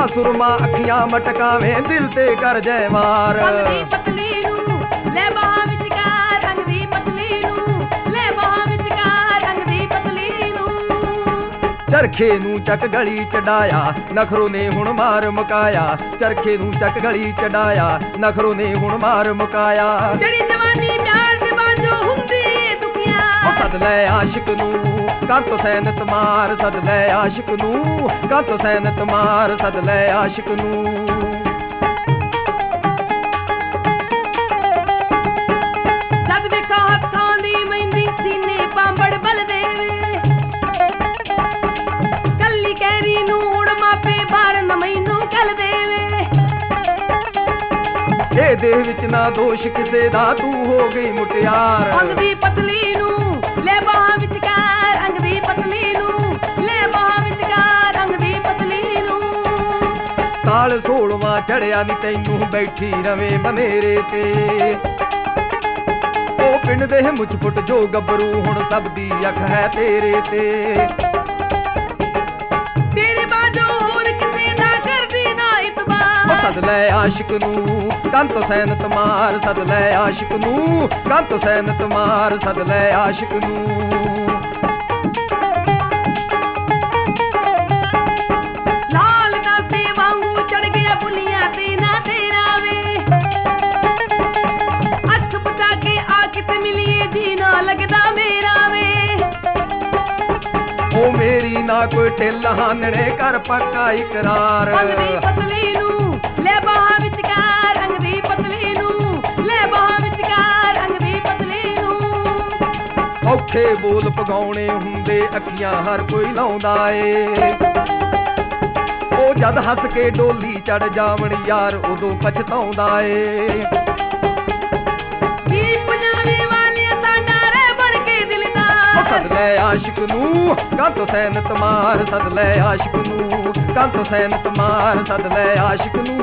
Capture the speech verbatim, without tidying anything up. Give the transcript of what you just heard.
सुरमा अखियां मटकावे दिल ते कर जय मार पतली नू ले बाह विचकार रंग दी पतली नू ले बाह विचकार रंग दी पतली नू चरखे नू चक गली चढ़ाया नखरों ने हुण मार मुकाया चरखे नू चक गली चढ़ाया नखरों ने हुण मार मुकाया जड़ी जवानी प्यार दे बांझो हुंदी दुखिया सद लै आशिक नू कर तो सैनत मार सद लै आशिक नू कर तो सैनत मार सद लै आशिक नू जद वेखा हत्थां दी मेहंदी सीने पांबड़ बल देवे कल्ली कैरी नू हुण मापे बार न मैनू कल देवे ए देह विच ना दोष किसे दा तू हो गई मुटियार अंग दी पतली नू ले बाह विचकार अंग दी पतली नू ले बाह विचकार अंग दी पतली नू साल सोलवा चढ़िया नी तैनू बैठी रवे बनेरे ते ओ पिंड दे मुझ फुट जो गबरू हुण सब दी अख है तेरे ते तेरे बाजो होर किसे दा कर दी ना इतबार सद लै आशिक नू कंत सैनत मार सद लै आशिक नू कंत सैनत मार सद लै आशिक नू लाल नाते वांगू चढ़ गया बुलियां ते ना तेरा वे अख बचा के आ किते मिलिए जी ना लगदा मेरा वे ओ मेरी ना कोई ढिल हानने कर पक्का इकरार अंग दी पतली नू ले बाह विचकार अंग दी पतली नू ले बाह विचकार अंग दी पतली नू औखे बोल पगाउणे हुंदे अखियां हर कोई लाउंदा ए ओ जद हस के डोली चढ़ जावण यार उदों पछताउंदा ए दीप नावे वाले साडा रे बन के दिलदार सद लै आशिक नू कंत सैनत मार सद लै आशिक नू कंत सैनत मार सद लै आशिक नू